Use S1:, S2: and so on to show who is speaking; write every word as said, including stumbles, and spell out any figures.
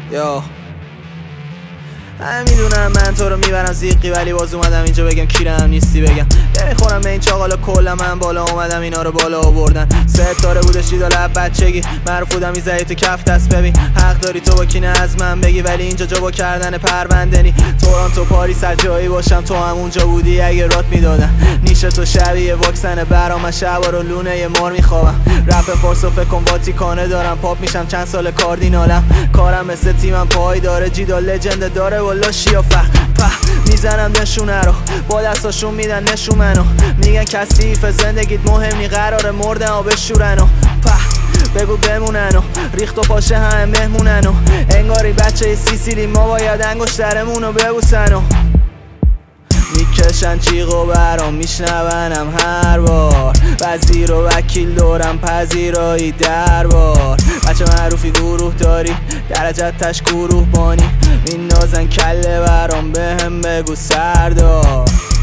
S1: یا همه میدونم من تو رو میبرم زیقی، ولی باز اومدم اینجا بگم کیرم نیستی. بگم نمیخورم به این چاقالا، کلا من بالا اومدم اینا رو بالا آوردن. ستاره بودش دیدال لب بچگی، معروف بودم میزدی تو کف دست. ببین حق داری تو با کینه از من بگی، ولی اینجا جا با کردن پروندنی. تورنتو پاریس هر جایی باشم تو هم اونجا بودی اگه رات میدادن. نیشه تو شبیه واکسنه برام، من شبا رو لونه یه مار میخوابم. رپ فارس و فکر کن واتیکانه دارم، پاپ میشم چند سال کاردینالم. کارم مثل تیمم پای داره، جیدال لجند داره والا شیافه. په میزنم نشونه رو با دستاشون میدن نشون منو، میگن کثیف زندگیت مهمی قراره مردن و بشورن. و په بگو بمونن و ریخت و پاشه همه مهمونن و انگاری بچه سیسیلی ما باید انگشترمونو ببوسن. و میکشن چیغو برام میشنونم هر بار، وزیر و وکیل دورم پذیرایی دربار. بچه معروفی گروه داری درجت تش گروه بانی، میندازن کله برام بهم بگو سردار.